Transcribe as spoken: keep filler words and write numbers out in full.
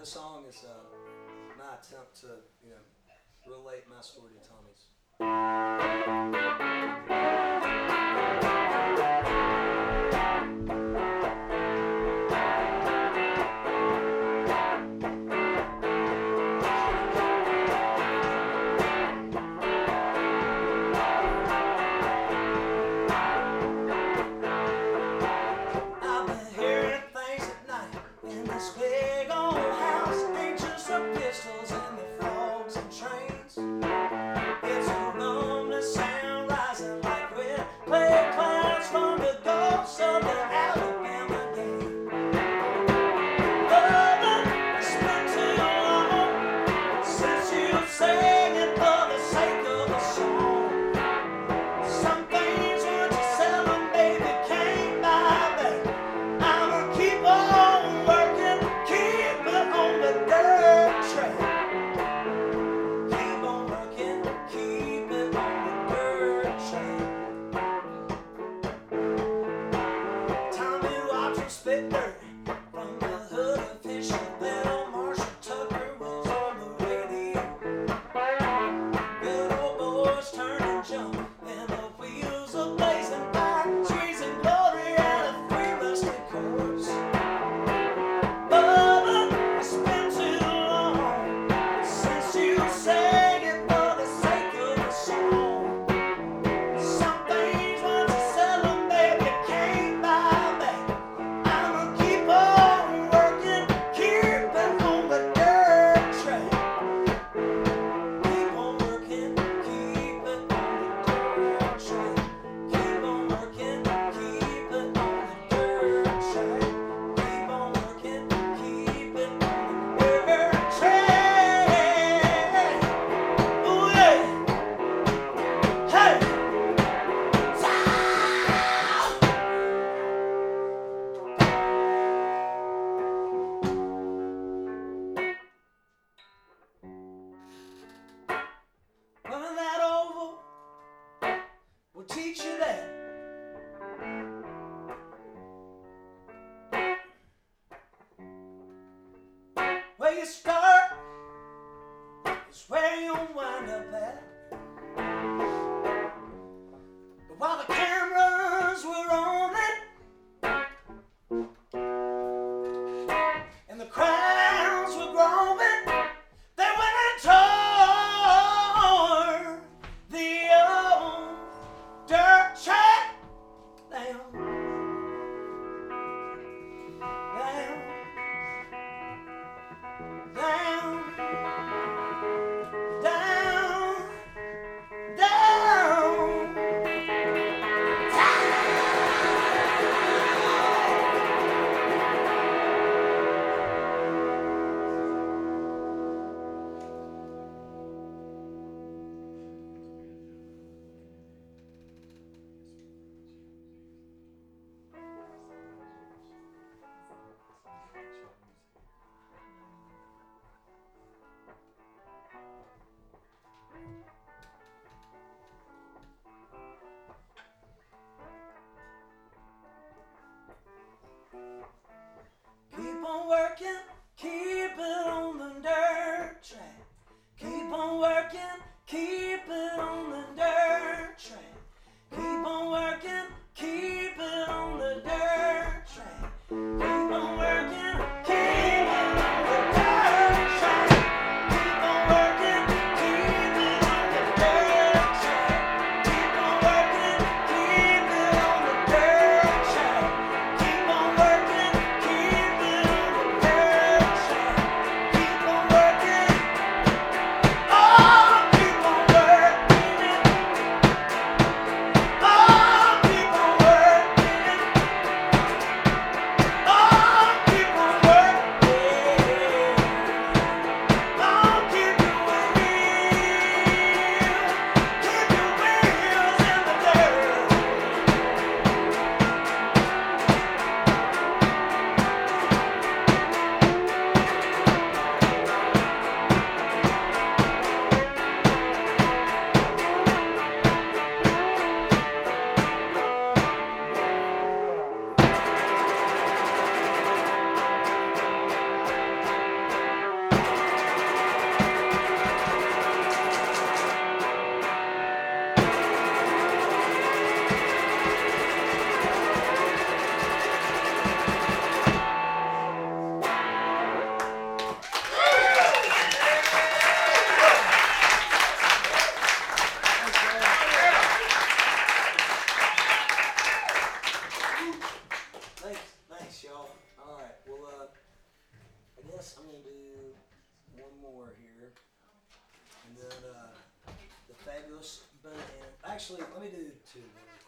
this song is uh, my attempt to, you know, relate my story to Tommy's. I've been hearing things at night in this big old house. Ain't just the pistols and the frogs and trains. It's a lonely sound rising like red clay clouds from the ghosts of the Alabama game. Brother, it's been too long since you sang it for the sake of the song. Some things were to sell them, baby, can't buy back. I'ma keep on working, keep it on the dirt track. Keep on working, keep it on the dirt track. Tommy Watson spit dirt from the hood of his Chevelle. Marshall Tucker was on the radio. Good old boys turn and jump, and the wheels are blazing by. Trees and glory and a three rusty chords. Bubba, it's been too long since you sang it for the sake of the song. Some things once you sell them, baby, can't buy back. I'ma keep on working, keep it on the dirt track. Keep on working, keep it on the dirt track. Keep on working, keep it on the dirt track. Keep on working, keep it on the dirt track. Ooh yeah, hey, running that oval will teach you that. Where you start is where you'll wind up at. But while the cameras were on it and the crowds were growing, they went and tore the old dirt track down, down, down, down, down. Keep on working, keep it on the dirt track. Keep on working, keep it on the dirt track. Keep on working, keep it on the dirt track. Keep on working, keep it on the dirt track. Keep on working, keep it on the dirt track. Keep on working, keep it on the dirt track. Keep on working, keep it on the dirt track. guess I'm gonna do one more here, and then uh, the Fabulous Bunny. Actually, let me do two. One,